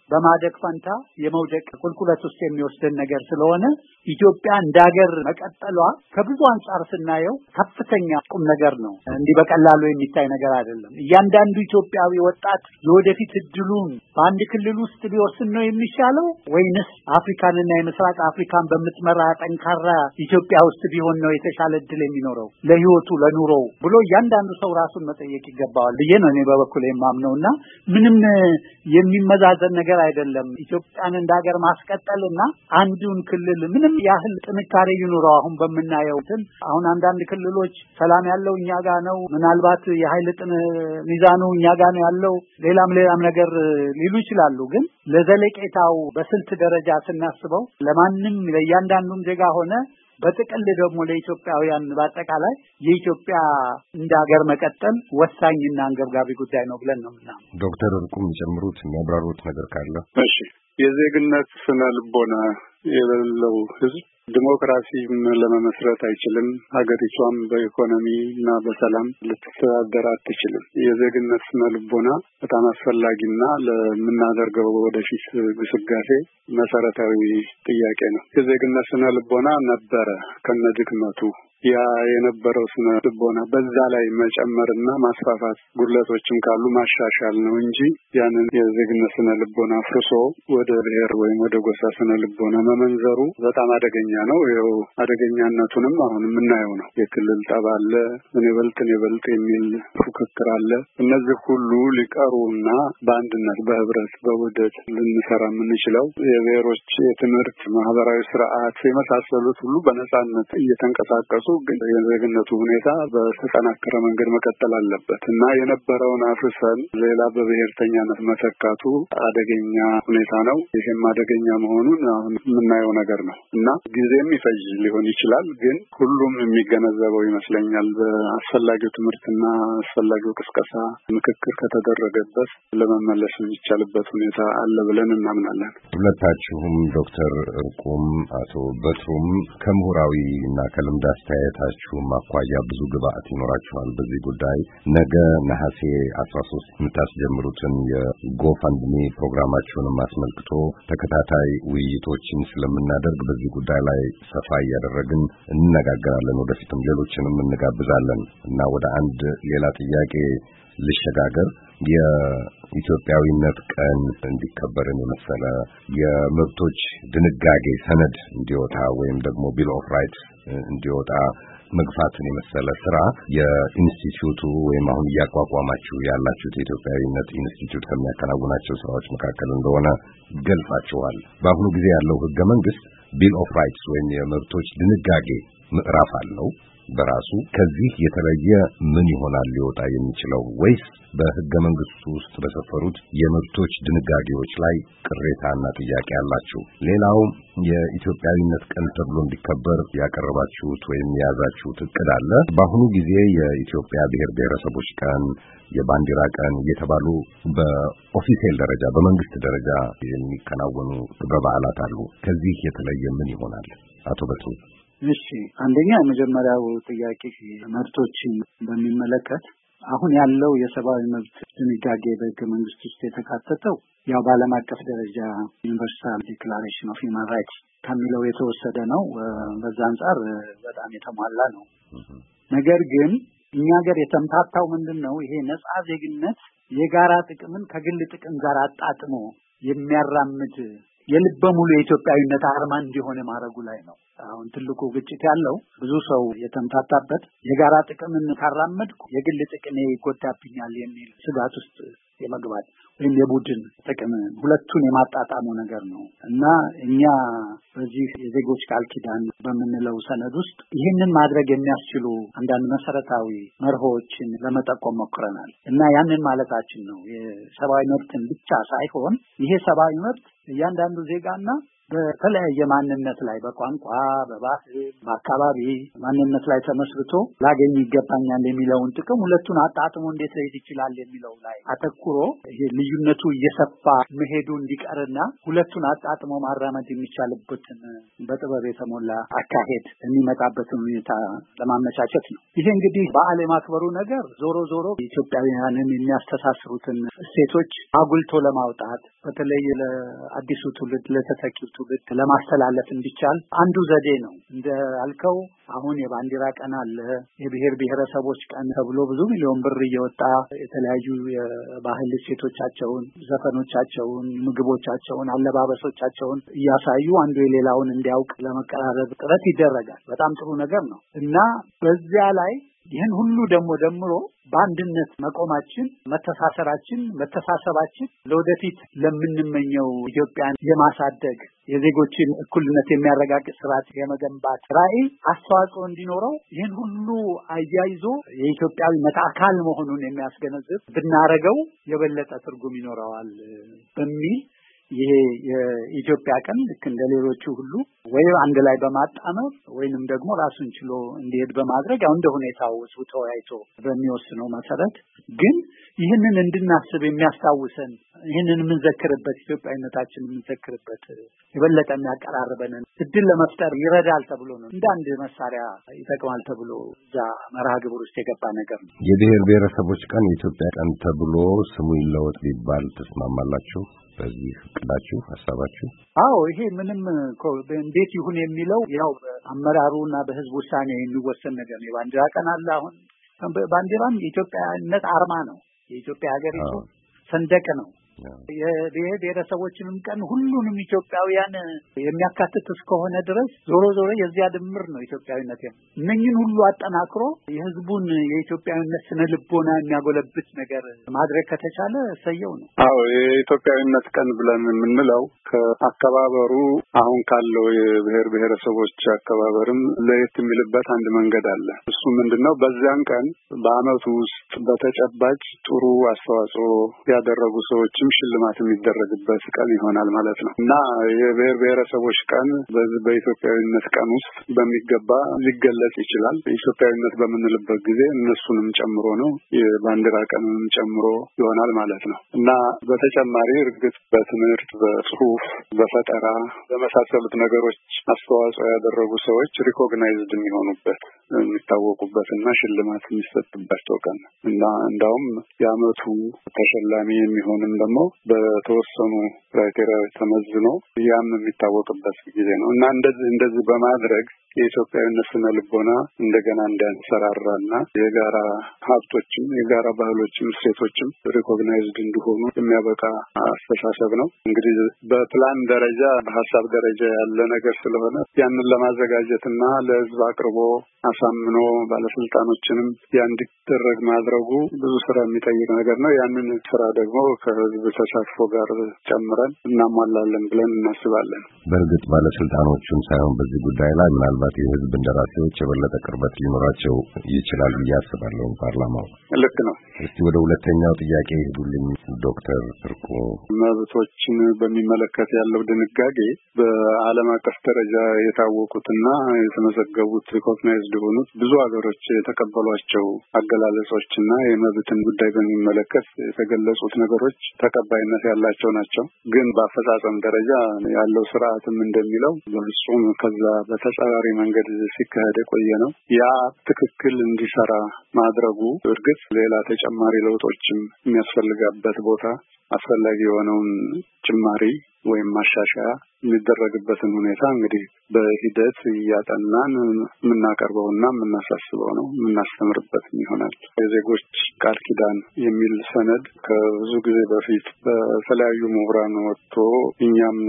በማደግ ፈንታ የመውደቅ ቁልቁለት ውስጥ የሚወስደን ነገር ስለሆነ ኢትዮጵያ እንዳገር መቀጠሏ ከብዙ አንጻር ስናየው ከፍተኛ ቁም ነገር ነው። እንዲህ በቀላሉ የሚታይ ነገር አይደለም። እያንዳንዱ ኢትዮጵያዊ ወጣት የወደፊት እድሉን በአንድ ክልል ውስጥ ሊወስን ነው የሚሻለው ወይንስ አፍሪካንና የምስራቅ አፍሪካን በምትመራ ጠንካራ ኢትዮጵያ ውስጥ ቢሆን ነው የተሻለ እድል የሚኖረው ለህይወቱ ለኑሮው ብሎ እያንዳንዱ ሰው ራሱን መጠየቅ ይገባዋል ብዬ ነው እኔ በበኩሌ የማምነውና ምንም የሚመዛዘን ነገር አይደለም። ኢትዮጵያን እንዳገር ማስቀጠልና አንዱን ክልል ምንም ያህል ጥንካሬ ይኑረው አሁን በመናየው አሁን አንዳንድ ክልሎች ሰላም ያለው እኛ ጋር ነው፣ ምናልባት የኃይል ሚዛኑ እኛ ጋር ነው ያለው፣ ሌላም ነገር ሊሉ ይችላሉ። ግን ለዘለቄታው በስልት ደረጃ ስናስበው ለማንም ለእያንዳንዱም ዜጋ ሆነ በጥቅል ደግሞ ለኢትዮጵያውያን በአጠቃላይ የኢትዮጵያ እንዳገር መቀጠል ወሳኝና አንገብጋቢ ጉዳይ ነው ብለን ነው ምናምን።
ዶክተር እርቁም ጨምሩት የሚያብራሩት ነገር ካለ?
እሺ፣ የዜግነት ስነ ልቦና የሌለው ህዝብ ዲሞክራሲም ለመመስረት አይችልም። ሀገሪቷም በኢኮኖሚ እና በሰላም ልትተዳደር አትችልም። የዜግነት ስነ ልቦና በጣም አስፈላጊና ለምናደርገው ወደፊት ግስጋሴ መሰረታዊ ጥያቄ ነው። የዜግነት ስነ ልቦና ነበረ ከነድክመቱ ያ የነበረው ስነ ልቦና በዛ ላይ መጨመርና ማስፋፋት ጉድለቶችም ካሉ ማሻሻል ነው እንጂ ያንን የዜግነት ስነ ልቦና ፍርሶ ወደ ብሔር ወይም ወደ ጎሳ ስነ ልቦና መመንዘሩ በጣም አደገኛ ነው። ይኸው አደገኛነቱንም አሁን የምናየው ነው። የክልል ጠብ አለ፣ እኔ በልጥ የሚል ፉክክር አለ። እነዚህ ሁሉ ሊቀሩና በአንድነት በህብረት በውህደት ልንሰራ የምንችለው የብሔሮች የትምህርት ማህበራዊ ስርዓት የመሳሰሉት ሁሉ በነጻነት እየተንቀሳቀሱ ግን የዜግነቱ ሁኔታ በተጠናከረ መንገድ መቀጠል አለበት እና የነበረውን አፍርሰን ሌላ በብሔርተኛነት መተካቱ አደገኛ ሁኔታ ነው። ይሄም አደገኛ መሆኑን አሁን የምናየው ነገር ነው እና ጊዜም ይፈጅ ሊሆን ይችላል። ግን ሁሉም የሚገነዘበው ይመስለኛል። በአስፈላጊው ትምህርትና አስፈላጊው ቅስቀሳ ምክክር ከተደረገበት ለመመለስ የሚቻልበት ሁኔታ አለ ብለን እናምናለን።
ሁለታችሁም ዶክተር እርቁም አቶ በትሩም ከምሁራዊ እና ከልምድ አስተያየታችሁም አኳያ ብዙ ግብአት ይኖራችኋል በዚህ ጉዳይ። ነገ ነሐሴ 13 የምታስጀምሩትን የጎፈንድሚ ፕሮግራማችሁንም አስመልክቶ ተከታታይ ውይይቶችን ስለምናደርግ በዚህ ጉዳይ ላይ ሰፋ እያደረግን እንነጋገራለን። ወደፊትም ሌሎችንም እንጋብዛለን እና ወደ አንድ ሌላ ጥያቄ ልሸጋገር። የኢትዮጵያዊነት ቀን እንዲከበርን የመሰለ የመብቶች ድንጋጌ ሰነድ እንዲወጣ ወይም ደግሞ ቢል ኦፍ ራይትስ እንዲወጣ መግፋትን የመሰለ ስራ የኢንስቲትዩቱ ወይም አሁን እያቋቋማችሁ ያላችሁት የኢትዮጵያዊነት ኢንስቲትዩት ከሚያከናውናቸው ስራዎች መካከል እንደሆነ ገልጻችኋል። በአሁኑ ጊዜ ያለው ህገ መንግስት ቢል ኦፍ ራይትስ ወይም የመብቶች ድንጋጌ ምዕራፍ አለው በራሱ። ከዚህ የተለየ ምን ይሆናል ሊወጣ የሚችለው? ወይስ በህገ መንግስቱ ውስጥ በሰፈሩት የመብቶች ድንጋጌዎች ላይ ቅሬታና ጥያቄ አላችሁ? ሌላው የኢትዮጵያዊነት ቀን ተብሎ እንዲከበር ያቀረባችሁት ወይም የያዛችሁት እቅድ አለ። በአሁኑ ጊዜ የኢትዮጵያ ብሔር ብሔረሰቦች ቀን፣ የባንዲራ ቀን እየተባሉ በኦፊሴል ደረጃ በመንግስት ደረጃ የሚከናወኑ ክብረ በዓላት አሉ። ከዚህ የተለየ ምን ይሆናል? አቶ በትሩ።
እሺ፣ አንደኛ የመጀመሪያው ጥያቄ መብቶችን በሚመለከት አሁን ያለው የሰብአዊ መብት ድንጋጌ በህገ መንግስት ውስጥ የተካተተው ያው በዓለም አቀፍ ደረጃ ዩኒቨርሳል ዲክላሬሽን ኦፍ ሂውማን ራይትስ ከሚለው የተወሰደ ነው። በዛ አንጻር በጣም የተሟላ ነው። ነገር ግን እኛ ሀገር የተምታታው ምንድነው? ይሄ ነጻ ዜግነት የጋራ ጥቅምን ከግል ጥቅም ጋር አጣጥሞ የሚያራምድ የልበ ሙሉ የኢትዮጵያዊነት አርማ እንዲሆነ ማድረጉ ላይ ነው። አሁን ትልቁ ግጭት ያለው ብዙ ሰው የተምታታበት የጋራ ጥቅምን ካራመድኩ የግል ጥቅሜ ይጎዳብኛል የሚል ስጋት ውስጥ የመግባት ወይም የቡድን ጥቅም ሁለቱን የማጣጣሙ ነገር ነው እና እኛ በዚህ የዜጎች ቃል ኪዳን በምንለው ሰነድ ውስጥ ይህንን ማድረግ የሚያስችሉ አንዳንድ መሰረታዊ መርሆችን ለመጠቆም ሞክረናል እና ያንን ማለታችን ነው። የሰብአዊ መብትን ብቻ ሳይሆን ይሄ ሰብአዊ መብት እያንዳንዱ ዜጋና በተለያየ ማንነት ላይ በቋንቋ፣ በባህል፣ በአካባቢ ማንነት ላይ ተመስርቶ ላገኝ ይገባኛል የሚለውን ጥቅም ሁለቱን አጣጥሞ እንዴት ሊሄድ ይችላል የሚለው ላይ አተኩሮ ይሄ ልዩነቱ እየሰፋ መሄዱ እንዲቀርና ሁለቱን አጣጥሞ ማራመድ የሚቻልበትን በጥበብ የተሞላ አካሄድ የሚመጣበትን ሁኔታ ለማመቻቸት ነው። ይሄ እንግዲህ በዓል የማክበሩ ነገር ዞሮ ኢትዮጵያውያንን የሚያስተሳስሩትን እሴቶች አጉልቶ ለማውጣት በተለይ ለአዲሱ ትውልድ ለተተኪው ትውልድ ለማስተላለፍ እንዲቻል አንዱ ዘዴ ነው። እንደ አልከው አሁን የባንዲራ ቀን አለ፣ የብሔር ብሔረሰቦች ቀን ተብሎ ብዙ ሚሊዮን ብር እየወጣ የተለያዩ የባህል እሴቶቻቸውን፣ ዘፈኖቻቸውን፣ ምግቦቻቸውን፣ አለባበሶቻቸውን እያሳዩ አንዱ የሌላውን እንዲያውቅ ለመቀራረብ ጥረት ይደረጋል። በጣም ጥሩ ነገር ነው እና በዚያ ላይ ይህን ሁሉ ደምሮ በአንድነት መቆማችን፣ መተሳሰራችን፣ መተሳሰባችን ለወደፊት ለምንመኘው ኢትዮጵያን የማሳደግ የዜጎችን እኩልነት የሚያረጋግጥ ስርዓት የመገንባት ራዕይ አስተዋጽኦ እንዲኖረው ይህን ሁሉ አያይዞ የኢትዮጵያዊነት አካል መሆኑን የሚያስገነዝብ ብናረገው የበለጠ ትርጉም ይኖረዋል በሚል ይሄ የኢትዮጵያ ቀን ልክ እንደ ሌሎቹ ሁሉ ወይ አንድ ላይ በማጣመር ወይንም ደግሞ ራሱን ችሎ እንዲሄድ በማድረግ ያው እንደ ሁኔታው ህዝቡ ተወያይቶ በሚወስነው መሰረት ግን ይህንን እንድናስብ የሚያስታውሰን ይህንን የምንዘክርበት ኢትዮጵያዊነታችን የምንዘክርበት የበለጠ የሚያቀራርበንን እድል ለመፍጠር ይረዳል ተብሎ ነው እንደ አንድ መሳሪያ ይጠቅማል ተብሎ እዛ መርሃ ግብር ውስጥ የገባ ነገር ነው።
የብሔር ብሔረሰቦች ቀን የኢትዮጵያ ቀን ተብሎ ስሙ ይለወጥ ቢባል ተስማማላችሁ? በዚህ እቅዳችሁ ሐሳባችሁ?
አዎ ይሄ ምንም እንዴት ይሁን የሚለው ያው አመራሩና በህዝብ ውሳኔ የሚወሰን ነገር ነው። ባንዲራ ቀን አለ። አሁን ባንዲራም የኢትዮጵያነት አርማ ነው። የኢትዮጵያ ሀገሪቱ ሰንደቅ ነው። የብሔር ብሔረሰቦችንም ቀን ሁሉንም ኢትዮጵያውያን የሚያካትት እስከሆነ ድረስ ዞሮ የዚያ ድምር ነው ኢትዮጵያዊነት። እነኝን ሁሉ አጠናክሮ የህዝቡን የኢትዮጵያዊነት ስነ ልቦና የሚያጎለብት ነገር ማድረግ ከተቻለ ሰየው ነው።
አዎ የኢትዮጵያዊነት ቀን ብለን የምንለው ከአከባበሩ አሁን ካለው የብሔር ብሔረሰቦች አከባበርም ለየት የሚልበት አንድ መንገድ አለ። እሱ ምንድነው? በዚያን ቀን በአመቱ ውስጥ በተጨባጭ ጥሩ አስተዋጽኦ ያደረጉ ሰዎች ሽልማት የሚደረግበት ቀን ይሆናል ማለት ነው እና የብሔር ብሔረሰቦች ቀን በኢትዮጵያዊነት ቀን ውስጥ በሚገባ ሊገለጽ ይችላል። ኢትዮጵያዊነት በምንልበት ጊዜ እነሱንም ጨምሮ ነው፣ የባንዲራ ቀንንም ጨምሮ ይሆናል ማለት ነው እና በተጨማሪ እርግጥ በትምህርት፣ በጽሁፍ፣ በፈጠራ በመሳሰሉት ነገሮች አስተዋጽኦ ያደረጉ ሰዎች ሪኮግናይዝድ የሚሆኑበት የሚታወቁበት እና ሽልማት የሚሰጥባቸው ቀን እና እንዳውም የአመቱ ተሸላሚ የሚሆንም ደግሞ በተወሰኑ ክራይቴሪያዎች ተመዝኖ ያም የሚታወቅበት ጊዜ ነው እና እንደዚህ በማድረግ የኢትዮጵያዊነት ስነ ልቦና እንደገና እንዲያንሰራራና የጋራ ሀብቶችም የጋራ ባህሎችም እሴቶችም ሪኮግናይዝድ እንዲሆኑ የሚያበቃ አስተሳሰብ ነው። እንግዲህ በፕላን ደረጃ በሀሳብ ደረጃ ያለ ነገር ስለሆነ ያንን ለማዘጋጀትና ለህዝብ አቅርቦ አሳምኖ ባለስልጣኖችንም እንዲደረግ ማድረጉ ብዙ ስራ የሚጠይቅ ነገር ነው። ያንን ስራ ደግሞ ከህዝብ ተሳትፎ ጋር ጨምረን እናሟላለን ብለን እናስባለን።
በእርግጥ ባለስልጣኖቹም ሳይሆን በዚህ ጉዳይ ላይ ምናልባት የህዝብ እንደራሴዎች የበለጠ ቅርበት ሊኖራቸው ይችላል ብዬ አስባለሁ። ፓርላማው ልክ ነው። እስቲ ወደ ሁለተኛው ጥያቄ ሄዱልኝ ዶክተር እርቁ።
መብቶችን በሚመለከት ያለው ድንጋጌ በዓለም አቀፍ ደረጃ የታወቁትና የተመዘገቡት ሪኮግናይዝድ የሆኑት ብዙ ሀገሮች የተቀበሏቸው አገላለጾችና የመብትን ጉዳይ በሚመለከት የተገለጹት ነገሮች ተቀባይነት ያላቸው ናቸው። ግን በአፈጻጸም ደረጃ ያለው ስርዓትም እንደሚለው በፍጹም ከዛ በተጻራሪ መንገድ ሲካሄድ የቆየ ነው። ያ ትክክል እንዲሰራ ማድረጉ እርግጥ ሌላ ተጨማሪ ለውጦችም የሚያስፈልጋበት ቦታ አስፈላጊ የሆነውን ጭማሪ ወይም ማሻሻያ የሚደረግበትን ሁኔታ እንግዲህ በሂደት እያጠናን የምናቀርበውና የምናሳስበው ነው፣ የምናስተምርበት ይሆናል። የዜጎች ቃል ኪዳን የሚል ሰነድ ከብዙ ጊዜ በፊት በተለያዩ ምሁራን ወጥቶ እኛም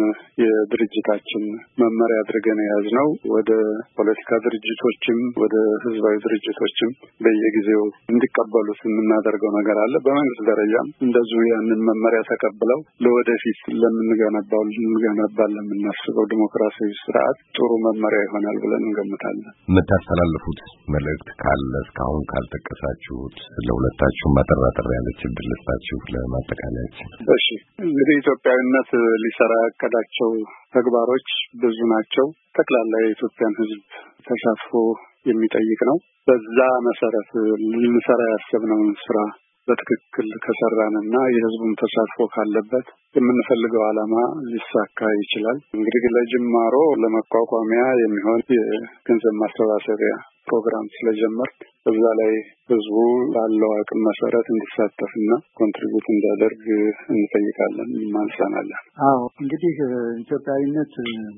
የድርጅታችን መመሪያ አድርገን የያዝነው ወደ ፖለቲካ ድርጅቶችም ወደ ህዝባዊ ድርጅቶችም በየጊዜው እንዲቀበሉት የምናደርገው ነገር አለ። በመንግስት ደረጃም እንደዚሁ ያንን መመሪያ ተቀብለው ለወደፊት ለምንገና ልንገነባለን የምናስበው ዲሞክራሲያዊ ስርዓት ጥሩ መመሪያ ይሆናል ብለን እንገምታለን።
የምታስተላልፉት መልእክት ካለ እስካሁን ካልጠቀሳችሁት ለሁለታችሁ ማጠራጠር ያለች ዕድል ልስጣችሁ ለማጠቃለያችን።
እሺ፣ እንግዲህ ኢትዮጵያዊነት ሊሰራ ያቀዳቸው ተግባሮች ብዙ ናቸው። ጠቅላላ የኢትዮጵያን ሕዝብ ተሳትፎ የሚጠይቅ ነው። በዛ መሰረት ልንሰራ ያሰብነውን ስራ በትክክል ከሰራንና የህዝቡን ተሳትፎ ካለበት የምንፈልገው ዓላማ ሊሳካ ይችላል። እንግዲህ ለጅማሮ ለመቋቋሚያ የሚሆን የገንዘብ ማሰባሰቢያ ፕሮግራም ስለጀመር በዛ ላይ ህዝቡ ባለው አቅም መሰረት እንዲሳተፍና ኮንትሪቢዩት እንዲያደርግ እንጠይቃለን፣ እንማጸናለን።
አዎ እንግዲህ ኢትዮጵያዊነት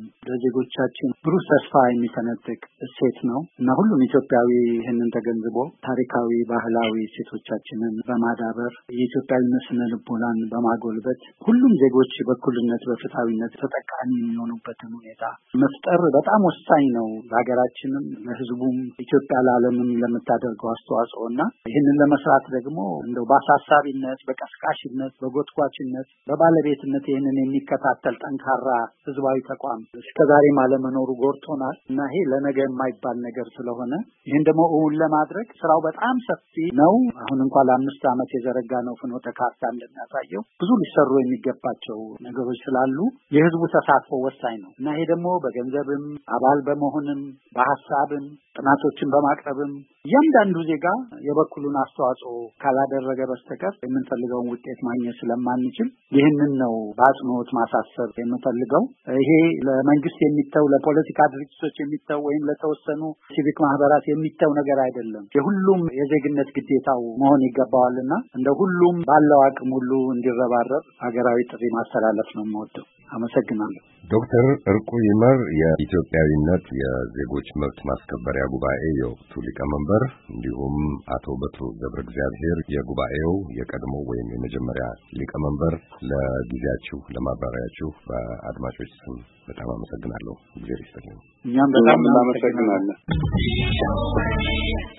ለዜጎቻችን ብሩህ ተስፋ የሚፈነጥቅ እሴት ነው እና ሁሉም ኢትዮጵያዊ ይህንን ተገንዝቦ ታሪካዊ፣ ባህላዊ እሴቶቻችንን በማዳበር የኢትዮጵያዊነት ስነ ልቦናን በማጎልበት ሁሉም ዜጎች በእኩልነት በፍትሃዊነት ተጠቃሚ የሚሆኑበትን ሁኔታ መፍጠር በጣም ወሳኝ ነው። ለሀገራችንም ለህዝቡም ኢትዮጵያ ለዓለምም ለምታደርገው አስተዋጽኦ እና ይህንን ለመስራት ደግሞ እንደው በአሳሳቢነት፣ በቀስቃሽነት፣ በጎትኳችነት፣ በባለቤትነት ይህንን የሚከታተል ጠንካራ ህዝባዊ ተቋም እስከዛሬም አለመኖሩ ጎርቶናል እና ይሄ ለነገ የማይባል ነገር ስለሆነ ይህን ደግሞ እውን ለማድረግ ስራው በጣም ሰፊ ነው። አሁን እንኳን ለ5 ዓመት የዘረጋ ነው ፍኖተ ካርታ እንደሚያሳየው ብዙ ሊሰሩ የሚገባቸው ነገሮች ስላሉ የህዝቡ ተሳትፎ ወሳኝ ነው እና ይሄ ደግሞ በገንዘብም አባል በመሆንም በሀሳብም ጥናቶችን በማቅረብም እያንዳንዱ ዜጋ የበኩሉን አስተዋጽኦ ካላደረገ በስተቀር የምንፈልገውን ውጤት ማግኘት ስለማንችል ይህንን ነው በአጽንኦት ማሳሰብ የምፈልገው። ይሄ ለመንግስት የሚተው ለፖለቲካ ድርጅቶች የሚተው ወይም ለተወሰኑ ሲቪክ ማህበራት የሚተው ነገር አይደለም። የሁሉም የዜግነት ግዴታው መሆን ይገባዋልና እንደ ሁሉም ባለው አቅም ሁሉ እንዲረባረብ ሀገራዊ ጥሪ ማስተላለፍ ነው የምወደው። አመሰግናለሁ።
ዶክተር ዕርቁ ይመር የኢትዮጵያዊነት የዜጎች መብት ማስከበሪያ ጉባኤ የወቅቱ ሊቀመንበር እንዲሁም አቶ በትሩ ገብረ እግዚአብሔር የጉባኤው የቀድሞ ወይም የመጀመሪያ ሊቀመንበር ለጊዜያችሁ ለማብራሪያችሁ በአድማጮች ስም በጣም አመሰግናለሁ። እግዚአብሔር ይስጥልኝ።
እኛም በጣም እናመሰግናለን።